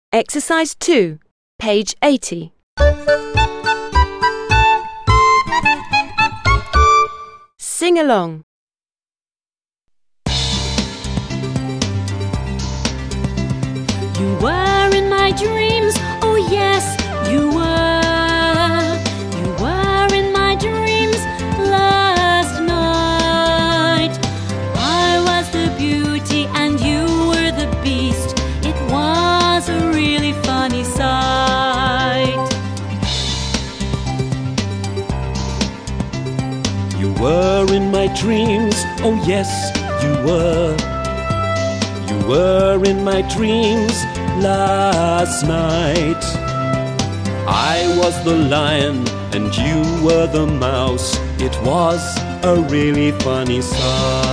Exercise 2, page 80. Sing along. You were in my dreams, oh yes, you were. You were in my dreams last night. I was the beauty and you were the beast. It was a really funny sight. You were in my dreams, oh yes, you were. You were in my dreams last night. I was the lion and you were the mouse. It was a really funny sight.